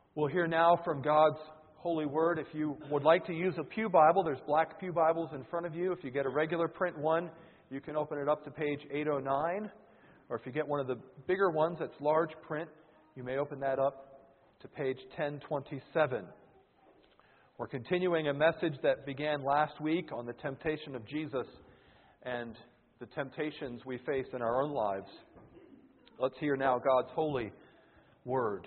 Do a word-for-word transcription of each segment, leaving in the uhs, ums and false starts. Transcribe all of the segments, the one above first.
We'll hear now from God's holy word. If you would like to use a pew Bible, there's black pew Bibles in front of you. If you get a regular print one, you can open it up to page eight oh nine. Or if you get one of the bigger ones that's large print, you may open that up to page ten twenty-seven. We're continuing a message that began last week on the temptation of Jesus and the temptations we face in our own lives. Let's hear now God's holy word.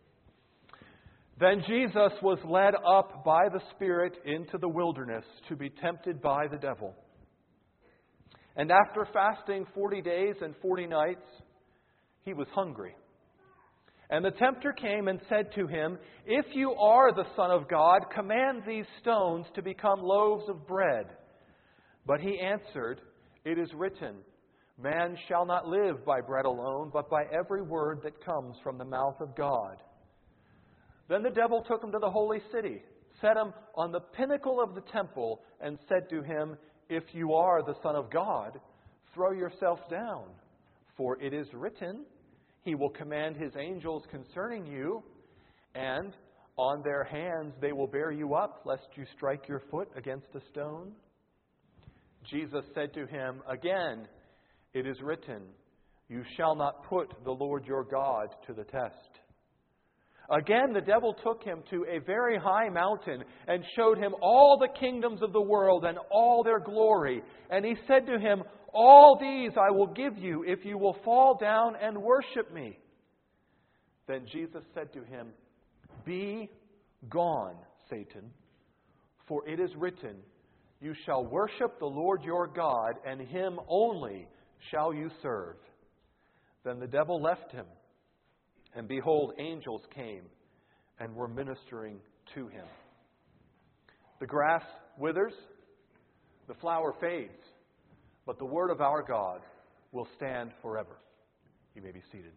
Then Jesus was led up by the Spirit into the wilderness to be tempted by the devil. And after fasting forty days and forty nights, he was hungry. And the tempter came and said to him, "If you are the Son of God, command these stones to become loaves of bread." But he answered, "It is written, man shall not live by bread alone, but by every word that comes from the mouth of God." Then the devil took him to the holy city, set him on the pinnacle of the temple, and said to him, "If you are the Son of God, throw yourself down. For it is written, He will command His angels concerning you, and on their hands they will bear you up, lest you strike your foot against a stone." Jesus said to him, "Again, it is written, you shall not put the Lord your God to the test." Again, the devil took him to a very high mountain and showed him all the kingdoms of the world and all their glory. And he said to him, "All these I will give you if you will fall down and worship me." Then Jesus said to him, "Be gone, Satan, for it is written, you shall worship the Lord your God, and Him only shall you serve." Then the devil left him. And behold, angels came and were ministering to him. The grass withers, the flower fades, but the word of our God will stand forever. You may be seated.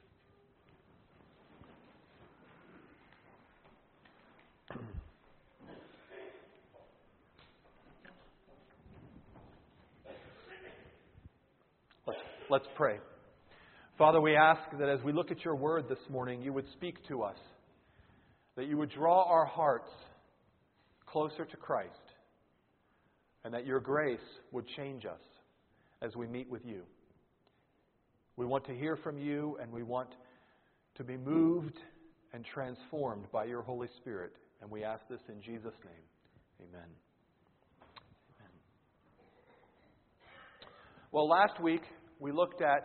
Let's, let's pray. Father, we ask that as we look at your word this morning, you would speak to us, that you would draw our hearts closer to Christ, and that your grace would change us as we meet with you. We want to hear from you, and we want to be moved and transformed by your Holy Spirit. And we ask this in Jesus' name. Amen. Amen. Well, last week we looked at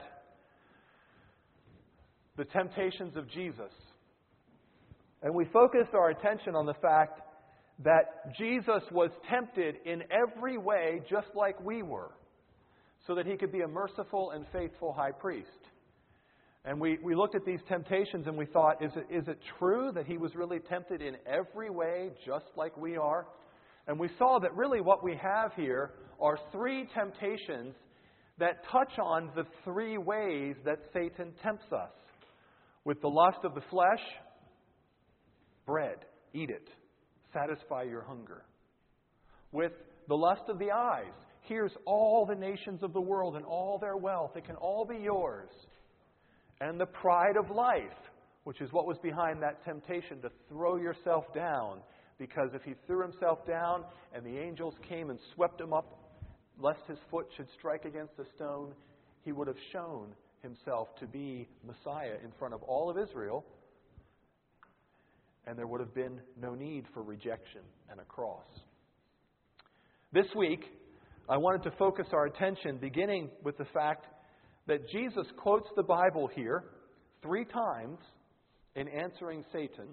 the temptations of Jesus. And we focused our attention on the fact that Jesus was tempted in every way just like we were, so that he could be a merciful and faithful high priest. And we, we looked at these temptations and we thought, is it, is it true that he was really tempted in every way just like we are? And we saw that really what we have here are three temptations that touch on the three ways that Satan tempts us. With the lust of the flesh, bread, eat it, satisfy your hunger. With the lust of the eyes, here's all the nations of the world and all their wealth. It can all be yours. And the pride of life, which is what was behind that temptation to throw yourself down. Because if he threw himself down and the angels came and swept him up, lest his foot should strike against a stone, he would have shown himself to be Messiah in front of all of Israel, and there would have been no need for rejection and a cross. This week, I wanted to focus our attention beginning with the fact that Jesus quotes the Bible here three times in answering Satan.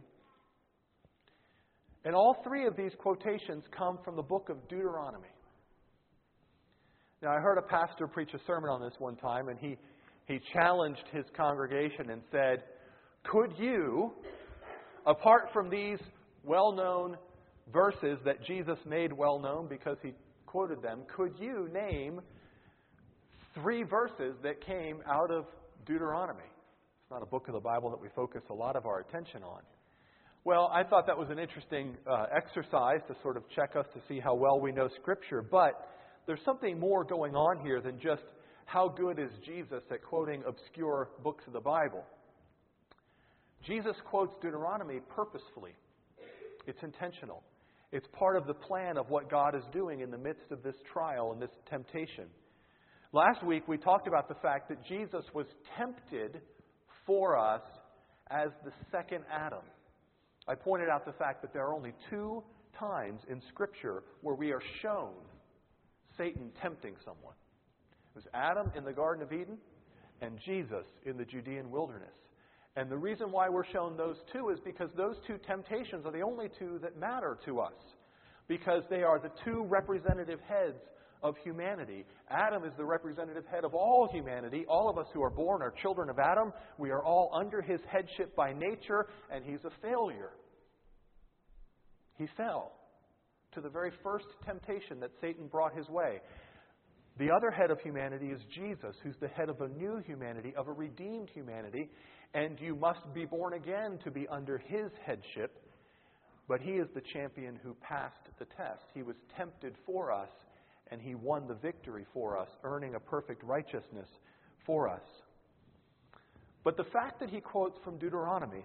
And all three of these quotations come from the book of Deuteronomy. Now, I heard a pastor preach a sermon on this one time, and he He challenged his congregation and said, could you, apart from these well-known verses that Jesus made well-known because he quoted them, could you name three verses that came out of Deuteronomy? It's not a book of the Bible that we focus a lot of our attention on. Well, I thought that was an interesting uh, exercise to sort of check us to see how well we know Scripture, but there's something more going on here than just how good is Jesus at quoting obscure books of the Bible. Jesus quotes Deuteronomy purposefully. It's intentional. It's part of the plan of what God is doing in the midst of this trial and this temptation. Last week we talked about the fact that Jesus was tempted for us as the second Adam. I pointed out the fact that there are only two times in Scripture where we are shown Satan tempting someone. It was Adam in the Garden of Eden and Jesus in the Judean wilderness. And the reason why we're shown those two is because those two temptations are the only two that matter to us. Because they are the two representative heads of humanity. Adam is the representative head of all humanity. All of us who are born are children of Adam. We are all under his headship by nature, and he's a failure. He fell to the very first temptation that Satan brought his way. The other head of humanity is Jesus, who's the head of a new humanity, of a redeemed humanity. And you must be born again to be under his headship. But he is the champion who passed the test. He was tempted for us, and he won the victory for us, earning a perfect righteousness for us. But the fact that he quotes from Deuteronomy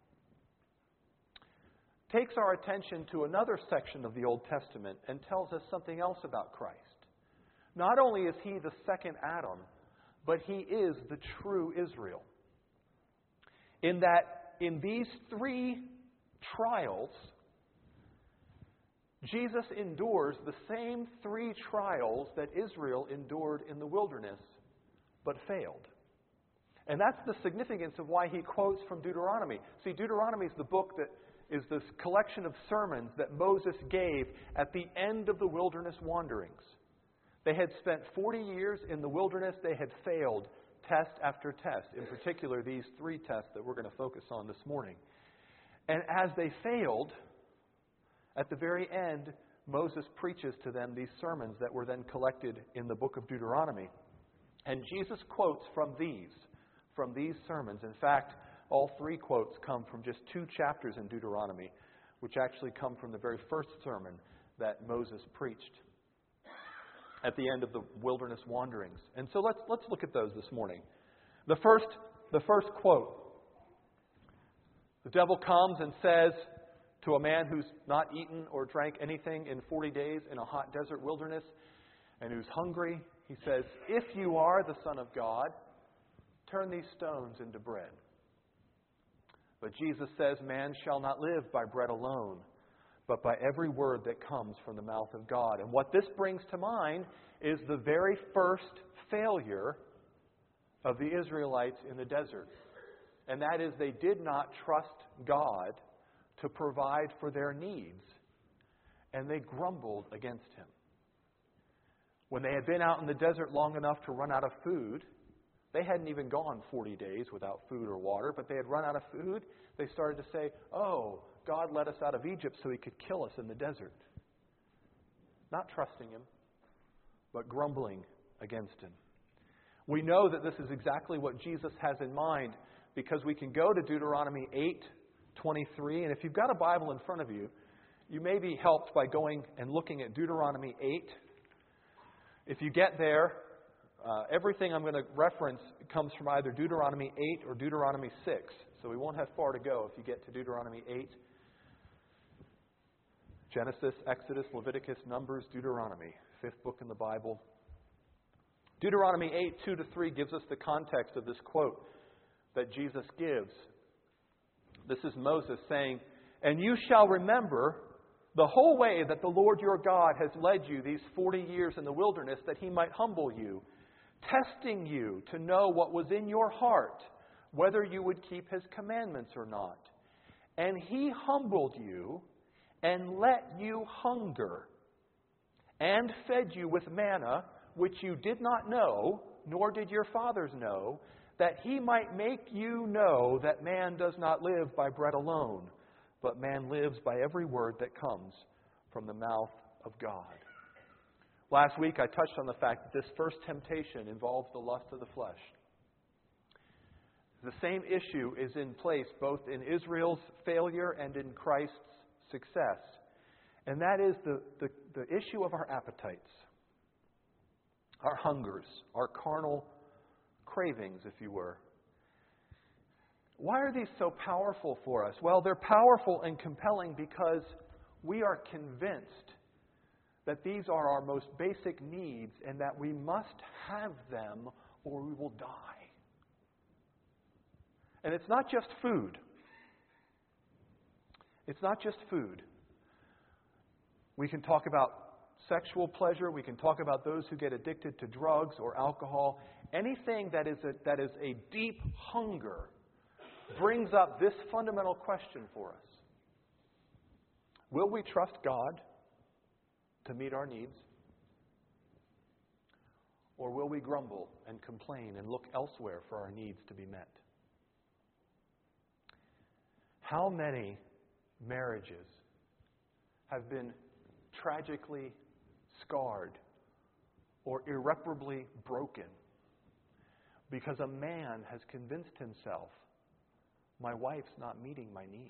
takes our attention to another section of the Old Testament and tells us something else about Christ. Not only is he the second Adam, but he is the true Israel. In that, in these three trials, Jesus endures the same three trials that Israel endured in the wilderness, but failed. And that's the significance of why he quotes from Deuteronomy. See, Deuteronomy is the book that is this collection of sermons that Moses gave at the end of the wilderness wanderings. They had spent forty years in the wilderness. They had failed test after test, in particular these three tests that we're going to focus on this morning. And as they failed, at the very end, Moses preaches to them these sermons that were then collected in the book of Deuteronomy. And Jesus quotes from these, from these sermons. In fact, all three quotes come from just two chapters in Deuteronomy, which actually come from the very first sermon that Moses preached at the end of the wilderness wanderings. And so let's let's look at those this morning. The first the first quote. The devil comes and says to a man who's not eaten or drank anything in forty days in a hot desert wilderness and who's hungry, he says, "If you are the Son of God, turn these stones into bread." But Jesus says, "Man shall not live by bread alone, but by every word that comes from the mouth of God." And what this brings to mind is the very first failure of the Israelites in the desert. And that is, they did not trust God to provide for their needs. And they grumbled against him. When they had been out in the desert long enough to run out of food, they hadn't even gone forty days without food or water, but they had run out of food. They started to say, "Oh, God led us out of Egypt so he could kill us in the desert." Not trusting him, but grumbling against him. We know that this is exactly what Jesus has in mind because we can go to Deuteronomy eight twenty-three. And if you've got a Bible in front of you, you may be helped by going and looking at Deuteronomy eight. If you get there, uh, everything I'm going to reference comes from either Deuteronomy eight or Deuteronomy six. So we won't have far to go if you get to Deuteronomy eight. Genesis, Exodus, Leviticus, Numbers, Deuteronomy, fifth book in the Bible. Deuteronomy eight, two to three gives us the context of this quote that Jesus gives. This is Moses saying, "And you shall remember the whole way that the Lord your God has led you these forty years in the wilderness, that he might humble you, testing you to know what was in your heart, whether you would keep his commandments or not. And he humbled you and let you hunger, and fed you with manna, which you did not know, nor did your fathers know, that he might make you know that man does not live by bread alone, but man lives by every word that comes from the mouth of God." Last week I touched on the fact that this first temptation involves the lust of the flesh. The same issue is in place both in Israel's failure and in Christ's success. And that is the, the, the issue of our appetites, our hungers, our carnal cravings, if you were. Why are these so powerful for us? Well, they're powerful and compelling because we are convinced that these are our most basic needs and that we must have them or we will die. And it's not just food. It's not just food. We can talk about sexual pleasure. We can talk about those who get addicted to drugs or alcohol. Anything that is a, that is a deep hunger brings up this fundamental question for us. Will we trust God to meet our needs? Or will we grumble and complain and look elsewhere for our needs to be met? How many marriages have been tragically scarred or irreparably broken because a man has convinced himself, my wife's not meeting my needs.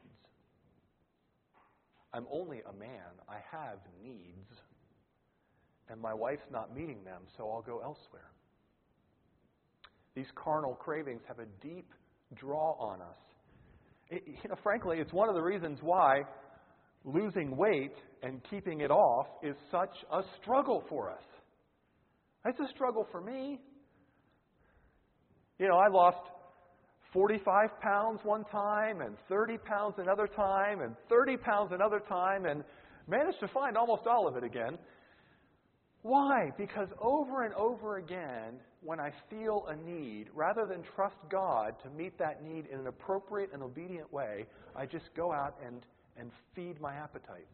I'm only a man. I have needs. And my wife's not meeting them, so I'll go elsewhere. These carnal cravings have a deep draw on us. It, you know, frankly, it's one of the reasons why losing weight and keeping it off is such a struggle for us. It's a struggle for me. You know, I lost forty-five pounds one time and thirty pounds another time and thirty pounds another time and managed to find almost all of it again. Why? Because over and over again, when I feel a need, rather than trust God to meet that need in an appropriate and obedient way, I just go out and, and feed my appetite.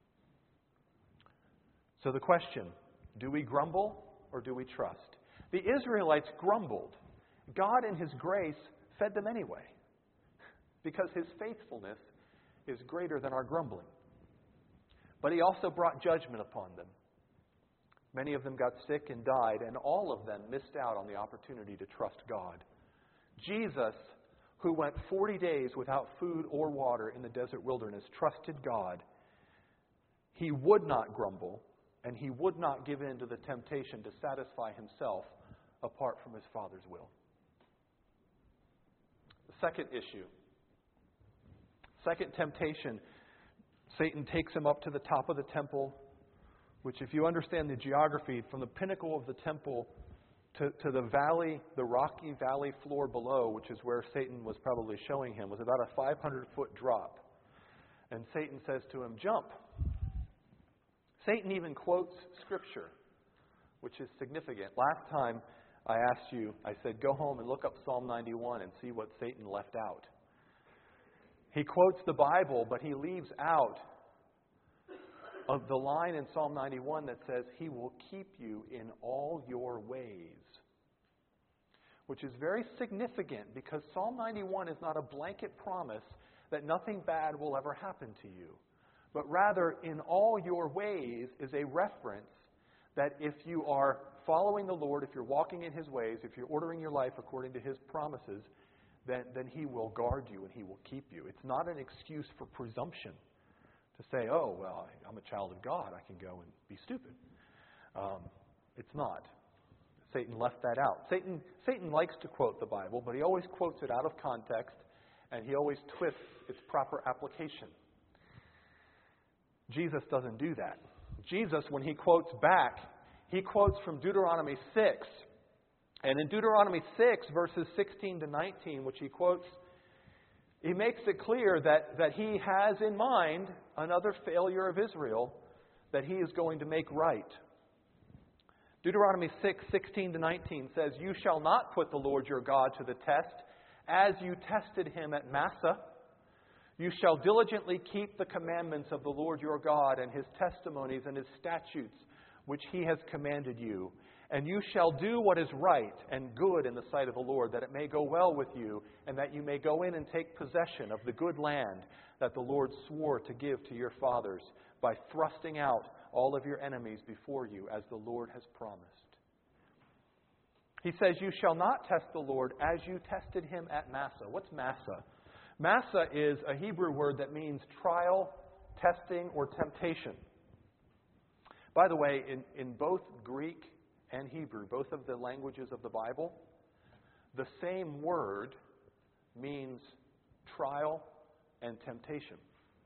So the question, do we grumble or do we trust? The Israelites grumbled. God in His grace fed them anyway, because His faithfulness is greater than our grumbling. But He also brought judgment upon them. Many of them got sick and died, and all of them missed out on the opportunity to trust God. Jesus, who went forty days without food or water in the desert wilderness, trusted God. He would not grumble, and He would not give in to the temptation to satisfy Himself apart from His Father's will. The second issue, second temptation, Satan takes him up to the top of the temple, which, if you understand the geography, from the pinnacle of the temple to, to the valley, the rocky valley floor below, which is where Satan was probably showing him, was about a five hundred foot drop. And Satan says to him, jump. Satan even quotes Scripture, which is significant. Last time I asked you, I said, go home and look up Psalm ninety-one and see what Satan left out. He quotes the Bible, but he leaves out of the line in Psalm ninety-one that says, He will keep you in all your ways. Which is very significant because Psalm ninety-one is not a blanket promise that nothing bad will ever happen to you. But rather, in all your ways is a reference that if you are following the Lord, if you're walking in His ways, if you're ordering your life according to His promises, then, then He will guard you and He will keep you. It's not an excuse for presumption to say, oh, well, I'm a child of God. I can go and be stupid. Um, it's not. Satan left that out. Satan, Satan likes to quote the Bible, but he always quotes it out of context, and he always twists its proper application. Jesus doesn't do that. Jesus, when He quotes back, He quotes from Deuteronomy six. And in Deuteronomy six, verses sixteen to nineteen, which He quotes, He makes it clear that, that He has in mind another failure of Israel that He is going to make right. Deuteronomy six, sixteen to nineteen says, You shall not put the Lord your God to the test, as you tested Him at Massah. You shall diligently keep the commandments of the Lord your God and His testimonies and His statutes, which He has commanded you. And you shall do what is right and good in the sight of the Lord, that it may go well with you, and that you may go in and take possession of the good land that the Lord swore to give to your fathers, by thrusting out all of your enemies before you, as the Lord has promised. He says, You shall not test the Lord as you tested Him at Massah. What's Massah? Massah is a Hebrew word that means trial, testing, or temptation. By the way, in, in both Greek and Hebrew, both of the languages of the Bible, the same word means trial and temptation.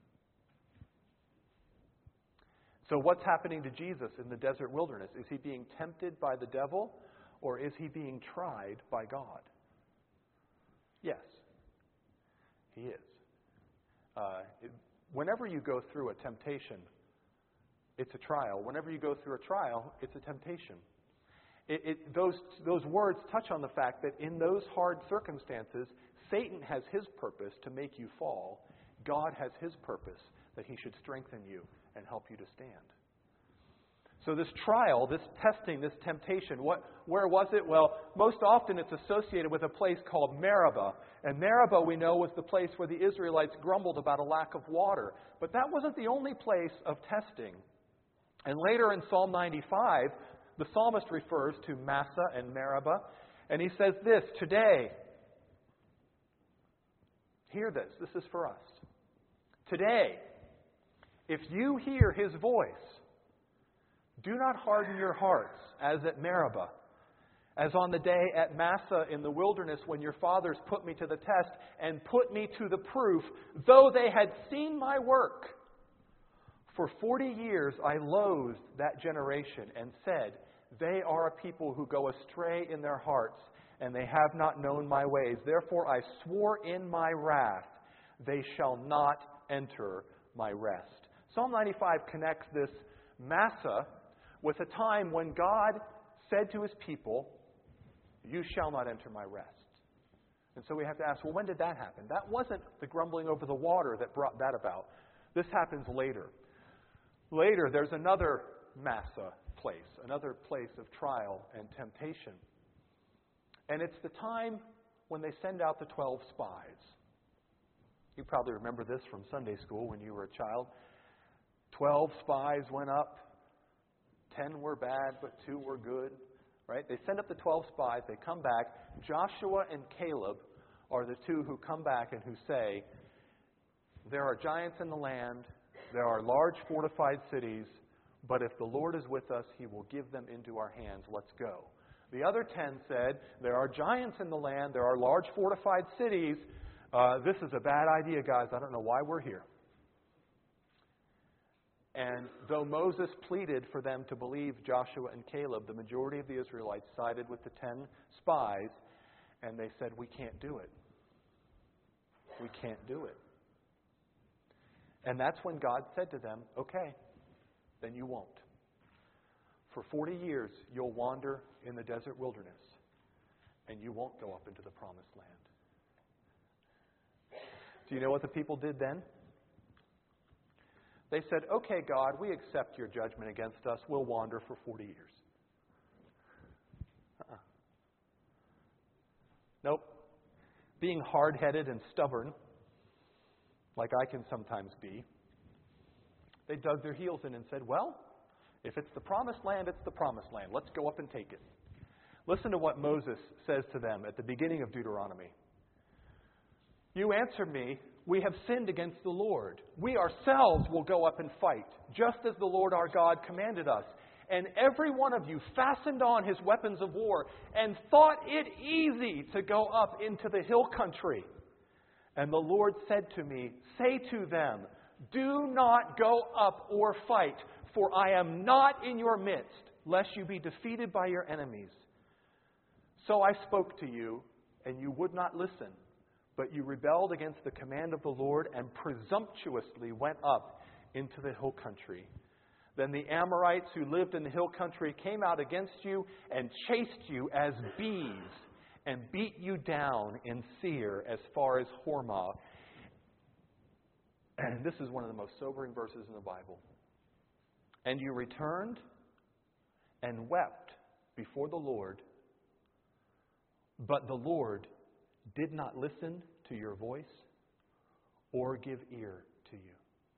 So what's happening to Jesus in the desert wilderness? Is he being tempted by the devil, or is he being tried by God? Yes, he is. Uh, it, whenever you go through a temptation, it's a trial. Whenever you go through a trial, it's a temptation. It, it, those, those words touch on the fact that in those hard circumstances, Satan has his purpose to make you fall. God has his purpose that he should strengthen you and help you to stand. So this trial, this testing, this temptation, what, where was it? Well, most often it's associated with a place called Meribah. And Meribah, we know, was the place where the Israelites grumbled about a lack of water. But that wasn't the only place of testing. And later in Psalm ninety-five, the psalmist refers to Massah and Meribah. And he says this, today, hear this, this is for us. Today, if you hear his voice, do not harden your hearts as at Meribah, as on the day at Massah in the wilderness when your fathers put me to the test and put me to the proof, though they had seen my work. For forty years I loathed that generation and said, they are a people who go astray in their hearts, and they have not known my ways. Therefore I swore in my wrath, they shall not enter my rest. Psalm ninety-five connects this Massah with a time when God said to his people, you shall not enter my rest. And so we have to ask, well, when did that happen? That wasn't the grumbling over the water that brought that about. This happens later. Later, there's another Massah place, another place of trial and temptation. And it's the time when they send out the twelve spies. You probably remember this from Sunday school when you were a child. Twelve spies went up. Ten were bad, but two were good. Right? They send up the twelve spies. They come back. Joshua and Caleb are the two who come back and who say, there are giants in the land. There are large fortified cities. But if the Lord is with us, he will give them into our hands. Let's go. The other ten said, there are giants in the land. There are large fortified cities. Uh, this is a bad idea, guys. I don't know why we're here. And though Moses pleaded for them to believe Joshua and Caleb, the majority of the Israelites sided with the ten spies, and they said, we can't do it. We can't do it. And that's when God said to them, okay, then you won't. For forty years, you'll wander in the desert wilderness, and you won't go up into the promised land. Do you know what the people did then? They said, okay, God, we accept your judgment against us. We'll wander for forty years. Uh-uh. Nope. Being hard-headed and stubborn, like I can sometimes be, they dug their heels in and said, well, if it's the promised land, it's the promised land. Let's go up and take it. Listen to what Moses says to them at the beginning of Deuteronomy. You answered me, we have sinned against the Lord. We ourselves will go up and fight, just as the Lord our God commanded us. And every one of you fastened on his weapons of war and thought it easy to go up into the hill country. And the Lord said to me, say to them, do not go up or fight, for I am not in your midst, lest you be defeated by your enemies. So I spoke to you, and you would not listen. But you rebelled against the command of the Lord and presumptuously went up into the hill country. Then the Amorites who lived in the hill country came out against you and chased you as bees and beat you down in Seir as far as Hormah. And this is one of the most sobering verses in the Bible. And you returned and wept before the Lord, but the Lord did not listen to your voice or give ear to you.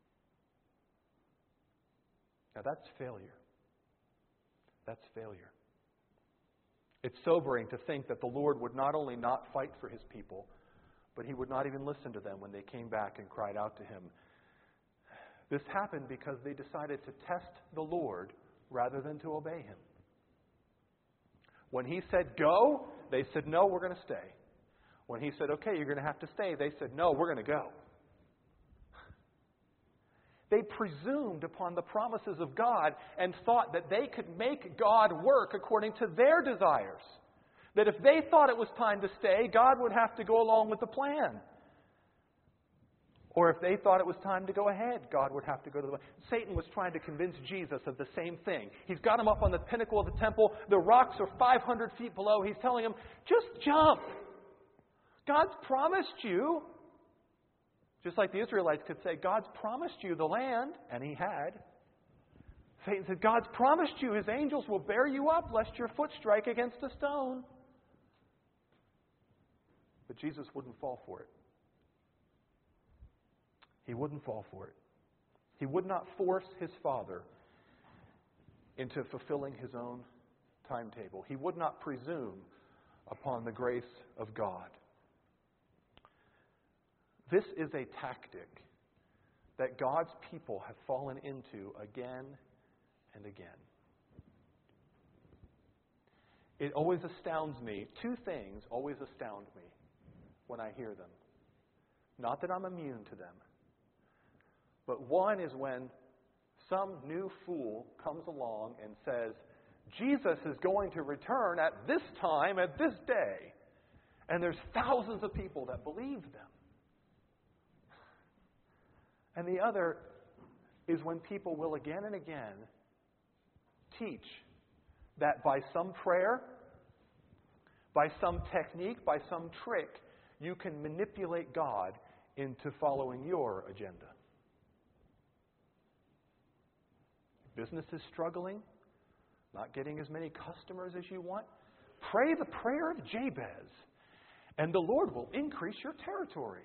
Now that's failure. That's failure. It's sobering to think that the Lord would not only not fight for his people, but he would not even listen to them when they came back and cried out to him. This happened because they decided to test the Lord rather than to obey him. When he said go, they said, no, we're going to stay. When he said, okay, you're going to have to stay, they said, no, we're going to go. They presumed upon the promises of God and thought that they could make God work according to their desires. That if they thought it was time to stay, God would have to go along with the plan. Or if they thought it was time to go ahead, God would have to go to the... Satan was trying to convince Jesus of the same thing. He's got him up on the pinnacle of the temple. The rocks are five hundred feet below. He's telling him, just jump. God's promised you. Just like the Israelites could say, God's promised you the land. And he had. Satan said, God's promised you his angels will bear you up lest your foot strike against a stone. But Jesus wouldn't fall for it. He wouldn't fall for it. He would not force his Father into fulfilling his own timetable. He would not presume upon the grace of God. This is a tactic that God's people have fallen into again and again. It always astounds me. Two things always astound me when I hear them. Not that I'm immune to them. But one is when some new fool comes along and says, Jesus is going to return at this time, at this day. And there's thousands of people that believe them. And the other is when people will again and again teach that by some prayer, by some technique, by some trick, you can manipulate God into following your agenda. Business is struggling, not getting as many customers as you want. Pray the prayer of Jabez, and the Lord will increase your territory.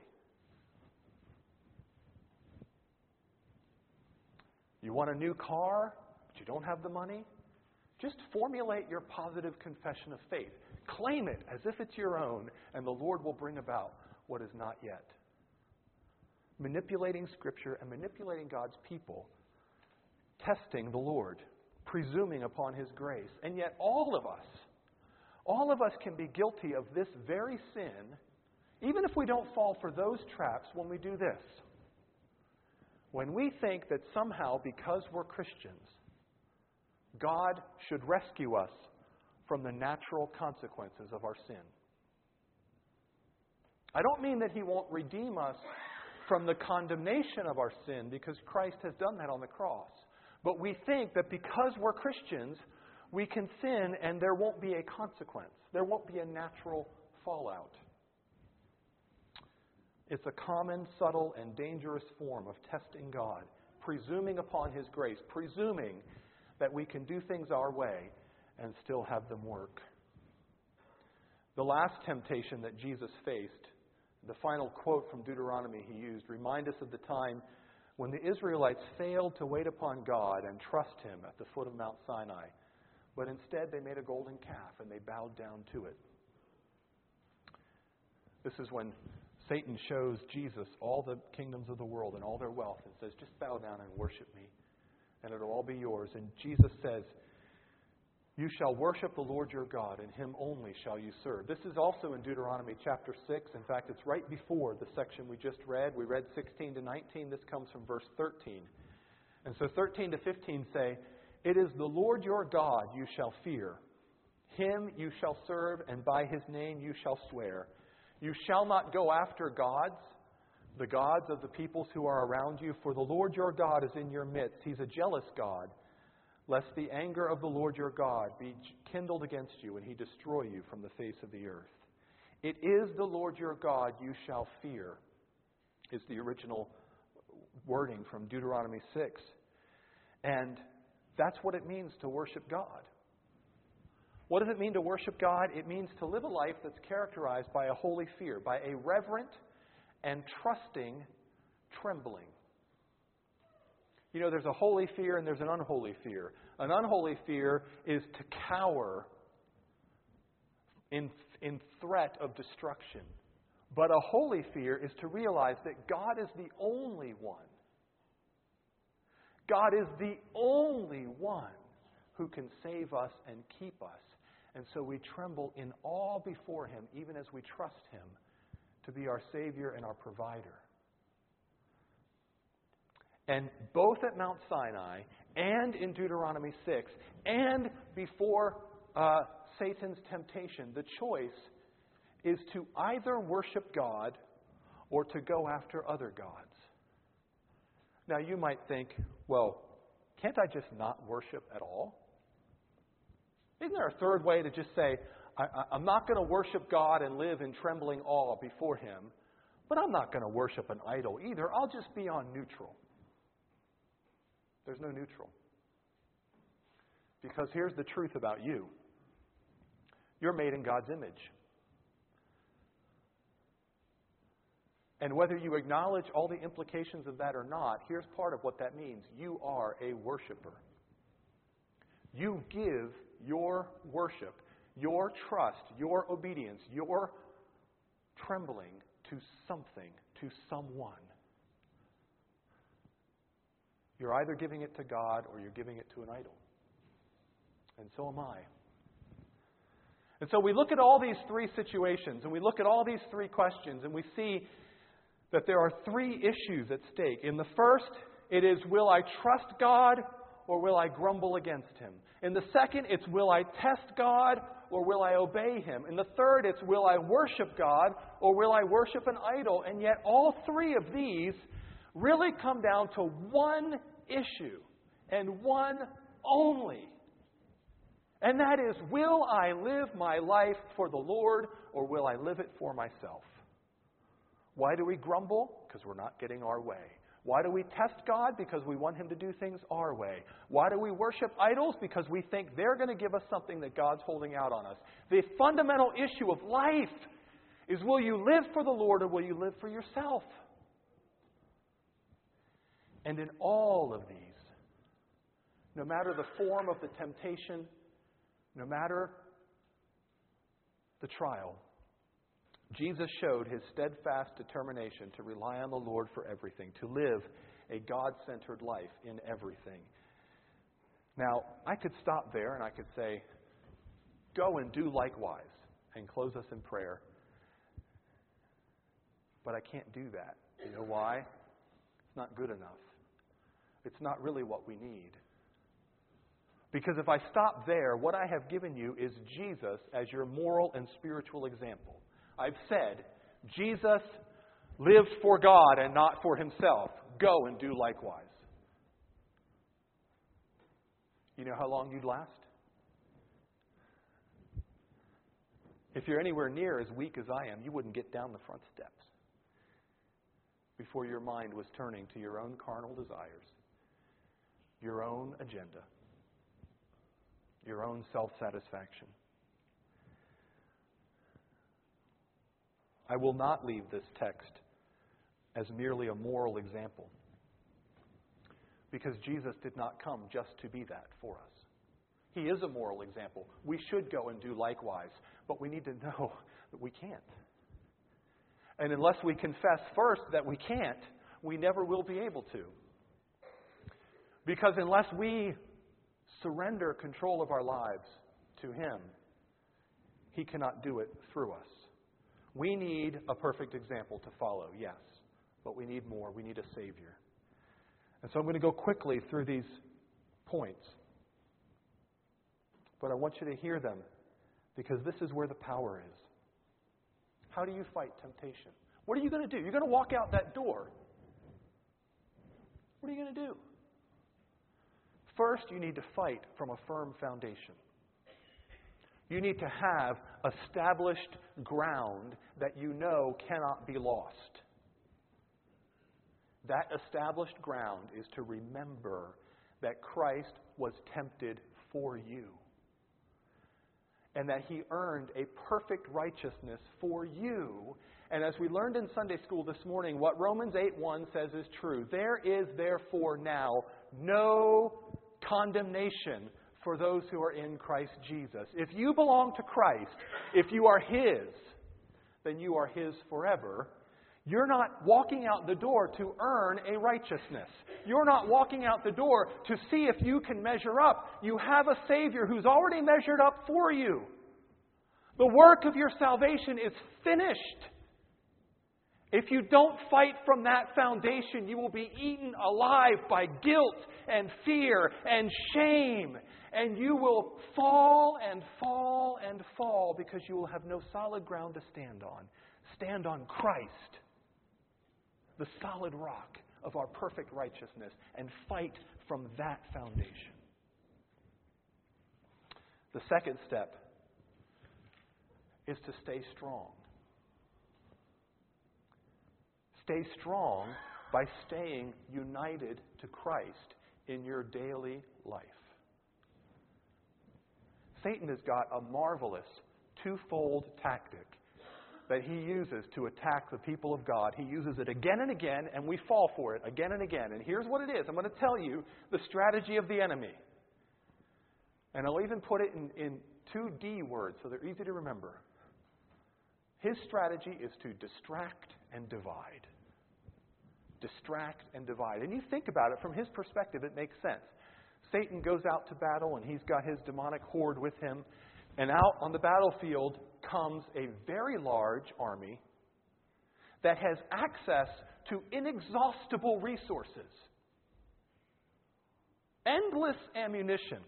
You want a new car, but you don't have the money? Just formulate your positive confession of faith. Claim it as if it's your own, and the Lord will bring about what is not yet. Manipulating Scripture and manipulating God's people, testing the Lord, presuming upon His grace. And yet all of us, all of us can be guilty of this very sin, even if we don't fall for those traps when we do this. When we think that somehow, because we're Christians, God should rescue us from the natural consequences of our sin. I don't mean that He won't redeem us from the condemnation of our sin, because Christ has done that on the cross. But we think that because we're Christians, we can sin and there won't be a consequence. There won't be a natural fallout. It's a common, subtle, and dangerous form of testing God, presuming upon His grace, presuming that we can do things our way and still have them work. The last temptation that Jesus faced, the final quote from Deuteronomy he used, remind us of the time when the Israelites failed to wait upon God and trust Him at the foot of Mount Sinai. But instead they made a golden calf and they bowed down to it. This is when Satan shows Jesus all the kingdoms of the world and all their wealth and says, just bow down and worship me, and it'll all be yours. And Jesus says, you shall worship the Lord your God, and Him only shall you serve. This is also in Deuteronomy chapter six. In fact, it's right before the section we just read. We read sixteen to nineteen. This comes from verse thirteen. And so thirteen to fifteen say, it is the Lord your God you shall fear. Him you shall serve, and by His name you shall swear. You shall not go after gods, the gods of the peoples who are around you, for the Lord your God is in your midst. He's a jealous God, lest the anger of the Lord your God be kindled against you and He destroy you from the face of the earth. It is the Lord your God you shall fear, is the original wording from Deuteronomy six. And that's what it means to worship God. What does it mean to worship God? It means to live a life that's characterized by a holy fear, by a reverent and trusting trembling. You know, there's a holy fear and there's an unholy fear. An unholy fear is to cower in, in threat of destruction. But a holy fear is to realize that God is the only one. God is the only one who can save us and keep us. And so we tremble in awe before Him, even as we trust Him to be our Savior and our provider. And both at Mount Sinai and in Deuteronomy six and before uh, Satan's temptation, the choice is to either worship God or to go after other gods. Now you might think, well, can't I just not worship at all? Isn't there a third way to just say, I, I, I'm not going to worship God and live in trembling awe before Him, but I'm not going to worship an idol either. I'll just be on neutral. There's no neutral. Because here's the truth about you. You're made in God's image. And whether you acknowledge all the implications of that or not, here's part of what that means. You are a worshiper. You give your worship, your trust, your obedience, your trembling to something, to someone. You're either giving it to God or you're giving it to an idol. And so am I. And so we look at all these three situations and we look at all these three questions and we see that there are three issues at stake. In the first, it is, will I trust God or will I grumble against Him? In the second, it's, will I test God or will I obey Him? In the third, it's, will I worship God or will I worship an idol? And yet all three of these really come down to one issue and one only. And that is, will I live my life for the Lord or will I live it for myself? Why do we grumble? Because we're not getting our way. Why do we test God? Because we want Him to do things our way. Why do we worship idols? Because we think they're going to give us something that God's holding out on us. The fundamental issue of life is, will you live for the Lord or will you live for yourself? And in all of these, no matter the form of the temptation, no matter the trial, Jesus showed His steadfast determination to rely on the Lord for everything, to live a God-centered life in everything. Now, I could stop there and I could say, go and do likewise, and close us in prayer. But I can't do that. You know why? It's not good enough. It's not really what we need. Because if I stop there, what I have given you is Jesus as your moral and spiritual example. I've said, Jesus lived for God and not for Himself. Go and do likewise. You know how long you'd last? If you're anywhere near as weak as I am, you wouldn't get down the front steps before your mind was turning to your own carnal desires, your own agenda, your own self-satisfaction. I will not leave this text as merely a moral example, because Jesus did not come just to be that for us. He is a moral example. We should go and do likewise, but we need to know that we can't. And unless we confess first that we can't, we never will be able to. Because unless we surrender control of our lives to Him, He cannot do it through us. We need a perfect example to follow, yes, but we need more. We need a Savior. And so I'm going to go quickly through these points. But I want you to hear them, because this is where the power is. How do you fight temptation? What are you going to do? You're going to walk out that door. What are you going to do? First, you need to fight from a firm foundation. You need to have established ground that you know cannot be lost. That established ground is to remember that Christ was tempted for you, and that He earned a perfect righteousness for you. And as we learned in Sunday school this morning, what Romans eight one says is true. There is therefore now no condemnation for those who are in Christ Jesus. If you belong to Christ, if you are His, then you are His forever. You're not walking out the door to earn a righteousness. You're not walking out the door to see if you can measure up. You have a Savior who's already measured up for you. The work of your salvation is finished. If you don't fight from that foundation, you will be eaten alive by guilt and fear and shame. And you will fall and fall and fall because you will have no solid ground to stand on. Stand on Christ, the solid rock of our perfect righteousness, and fight from that foundation. The second step is to stay strong. Stay strong by staying united to Christ in your daily life. Satan has got a marvelous twofold tactic that he uses to attack the people of God. He uses it again and again, and we fall for it again and again. And here's what it is. I'm going to tell you the strategy of the enemy. And I'll even put it in, in two D words so they're easy to remember. His strategy is to distract and divide. Distract and divide. And you think about it from his perspective, it makes sense. Satan goes out to battle and he's got his demonic horde with him. And out on the battlefield comes a very large army that has access to inexhaustible resources. Endless ammunition.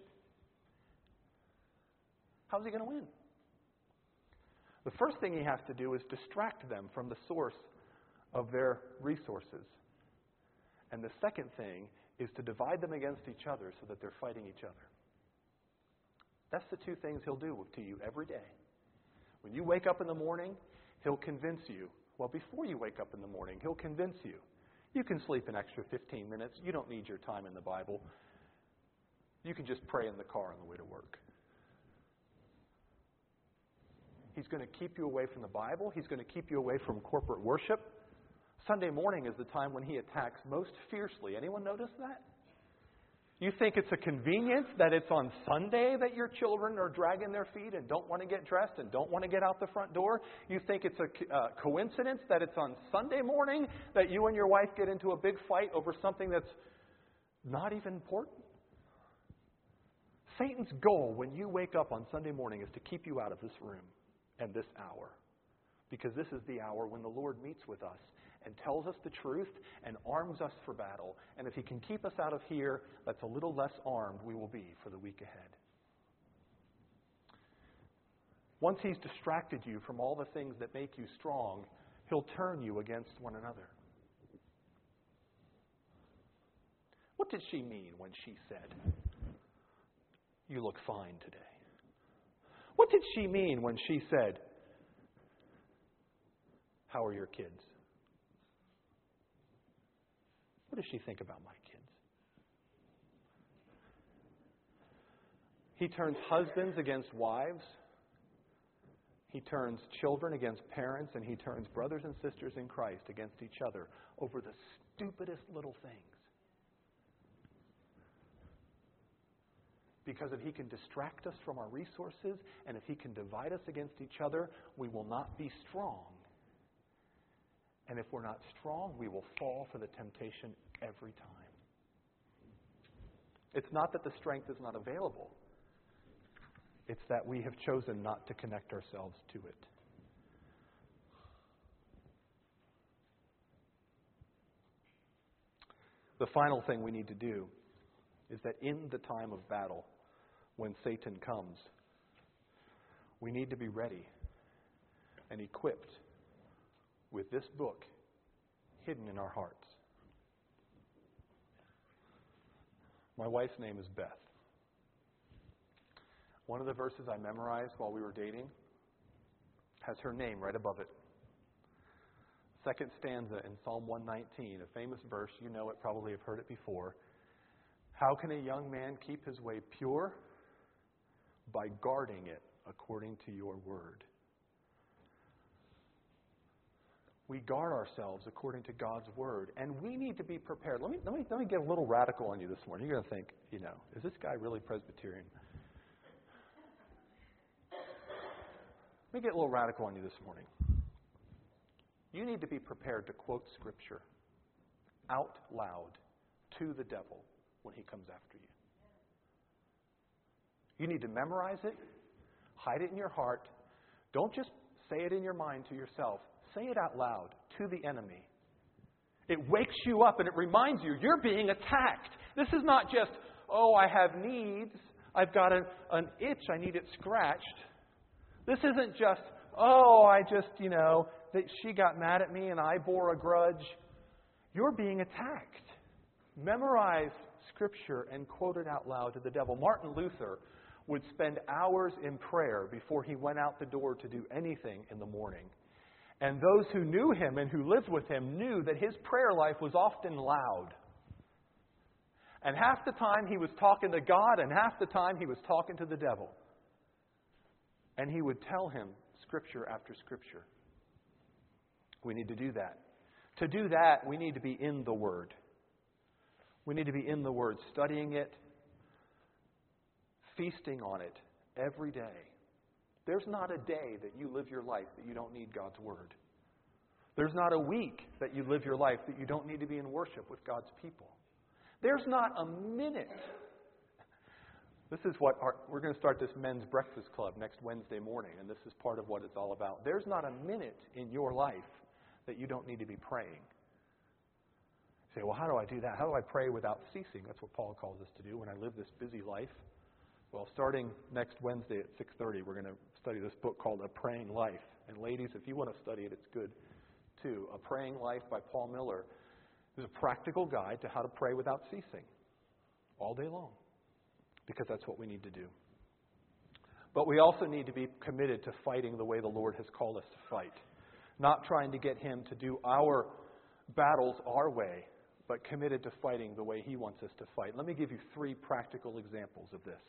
How's he going to win? The first thing he has to do is distract them from the source of their resources. And the second thing is to divide them against each other so that they're fighting each other. That's the two things he'll do to you every day. When you wake up in the morning, he'll convince you. Well, before you wake up in the morning, he'll convince you. You can sleep an extra fifteen minutes. You don't need your time in the Bible. You can just pray in the car on the way to work. He's going to keep you away from the Bible. He's going to keep you away from corporate worship. Sunday morning is the time when he attacks most fiercely. Anyone notice that? You think it's a convenience that it's on Sunday that your children are dragging their feet and don't want to get dressed and don't want to get out the front door? You think it's a uh, coincidence that it's on Sunday morning that you and your wife get into a big fight over something that's not even important? Satan's goal when you wake up on Sunday morning is to keep you out of this room and this hour. Because this is the hour when the Lord meets with us and tells us the truth and arms us for battle. And if he can keep us out of here, that's a little less armed we will be for the week ahead. Once he's distracted you from all the things that make you strong, he'll turn you against one another. What did she mean when she said, "You look fine today"? What did she mean when she said, "How are your kids?" What does she think about my kids? He turns husbands against wives. He turns children against parents, and he turns brothers and sisters in Christ against each other over the stupidest little things. Because if he can distract us from our resources, and if he can divide us against each other, we will not be strong. And if we're not strong, we will fall for the temptation every time. It's not that the strength is not available. It's that we have chosen not to connect ourselves to it. The final thing we need to do is that in the time of battle, when Satan comes, we need to be ready and equipped with this book hidden in our hearts. My wife's name is Beth. One of the verses I memorized while we were dating has her name right above it. Second stanza in Psalm one nineteen, a famous verse. You know it, probably have heard it before. How can a young man keep his way pure? By guarding it according to your word. We guard ourselves according to God's word, and we need to be prepared. Let me, let me, let me get a little radical on you this morning. You're going to think, you know, is this guy really Presbyterian? Let me get a little radical on you this morning. You need to be prepared to quote Scripture out loud to the devil when he comes after you. You need to memorize it, hide it in your heart. Don't just say it in your mind to yourself. say it out loud to the enemy. It wakes you up and it reminds you you're being attacked. This is not just, oh, I have needs. I've got an, an itch. I need it scratched. This isn't just, oh, I just, you know, that she got mad at me and I bore a grudge. You're being attacked. Memorize Scripture and quote it out loud to the devil. Martin Luther would spend hours in prayer before he went out the door to do anything in the morning. And those who knew him and who lived with him knew that his prayer life was often loud. And half the time he was talking to God, and half the time he was talking to the devil. And he would tell him Scripture after Scripture. We need to do that. To do that, we need to be in the Word. We need to be in the Word, studying it, feasting on it every day. There's not a day that you live your life that you don't need God's Word. There's not a week that you live your life that you don't need to be in worship with God's people. There's not a minute. This is what our, we're going to start this men's breakfast club next Wednesday morning, and this is part of what it's all about. There's not a minute in your life that you don't need to be praying. You say, well, how do I do that? How do I pray without ceasing? That's what Paul calls us to do when I live this busy life. Well, starting next Wednesday at six thirty, we're going to study this book called A Praying Life. And ladies, if you want to study it, it's good too. A Praying Life by Paul Miller is a practical guide to how to pray without ceasing all day long, because that's what we need to do. But we also need to be committed to fighting the way the Lord has called us to fight. Not trying to get Him to do our battles our way, but committed to fighting the way He wants us to fight. Let me give you three practical examples of this.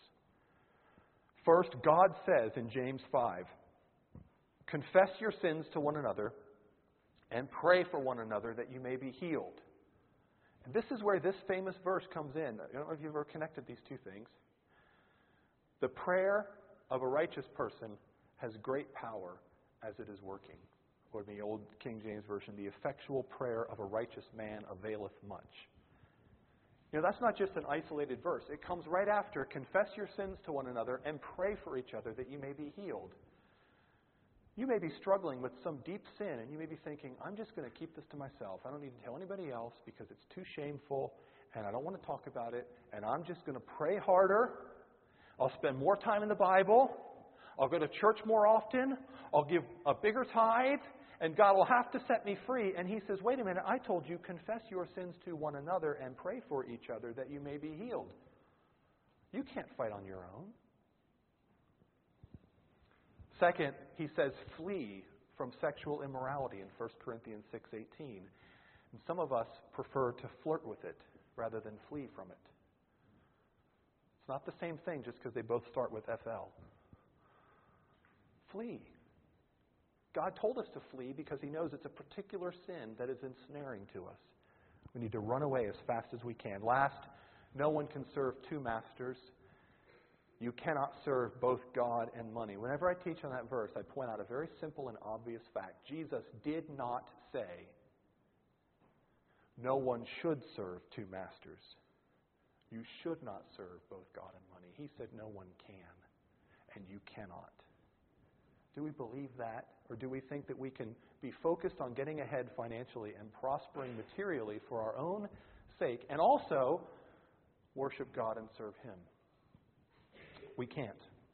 First, God says in James five, confess your sins to one another and pray for one another that you may be healed. And this is where this famous verse comes in. I don't know if you've ever connected these two things. The prayer of a righteous person has great power as it is working. Or in the old King James Version, the effectual prayer of a righteous man availeth much. You know, that's not just an isolated verse. It comes right after, confess your sins to one another and pray for each other that you may be healed. You may be struggling with some deep sin, and you may be thinking, I'm just going to keep this to myself. I don't need to tell anybody else because it's too shameful, and I don't want to talk about it, and I'm just going to pray harder. I'll spend more time in the Bible. I'll go to church more often. I'll give a bigger tithe, and God will have to set me free. And He says, wait a minute, I told you, confess your sins to one another and pray for each other that you may be healed. You can't fight on your own. Second, He says, flee from sexual immorality in First Corinthians six eighteen. And some of us prefer to flirt with it rather than flee from it. It's not the same thing just because they both start with F L. Flee. God told us to flee because He knows it's a particular sin that is ensnaring to us. We need to run away as fast as we can. Last, no one can serve two masters. You cannot serve both God and money. Whenever I teach on that verse, I point out a very simple and obvious fact. Jesus did not say no one should serve two masters. You should not serve both God and money. He said no one can, and you cannot. Do we believe that? Or do we think that we can be focused on getting ahead financially and prospering materially for our own sake and also worship God and serve Him? We can't.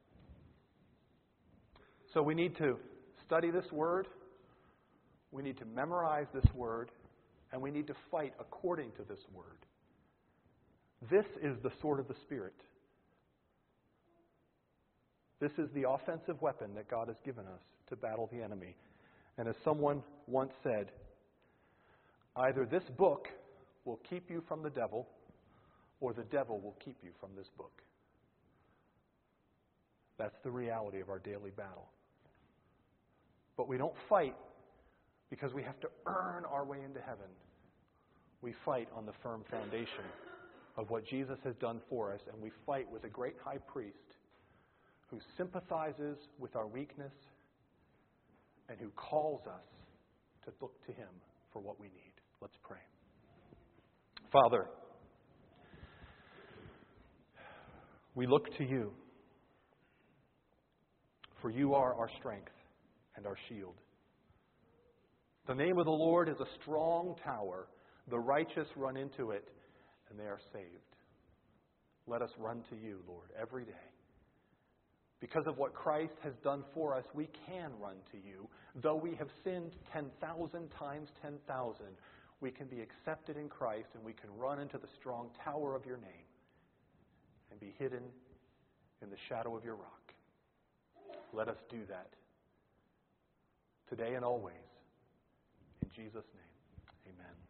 So we need to study this Word. We need to memorize this Word. And we need to fight according to this Word. This is the sword of the Spirit. This is the offensive weapon that God has given us to battle the enemy. And as someone once said, either this book will keep you from the devil, or the devil will keep you from this book. That's the reality of our daily battle. But we don't fight because we have to earn our way into heaven. We fight on the firm foundation of what Jesus has done for us, and we fight with a great high priest who sympathizes with our weakness and who calls us to look to Him for what we need. Let's pray. Father, we look to You, for You are our strength and our shield. The name of the Lord is a strong tower. The righteous run into it, and they are saved. Let us run to you, Lord, every day. Because of what Christ has done for us, we can run to you. Though we have sinned ten thousand times ten thousand, we can be accepted in Christ, and we can run into the strong tower of your name and be hidden in the shadow of your rock. Let us do that today and always. In Jesus' name, amen.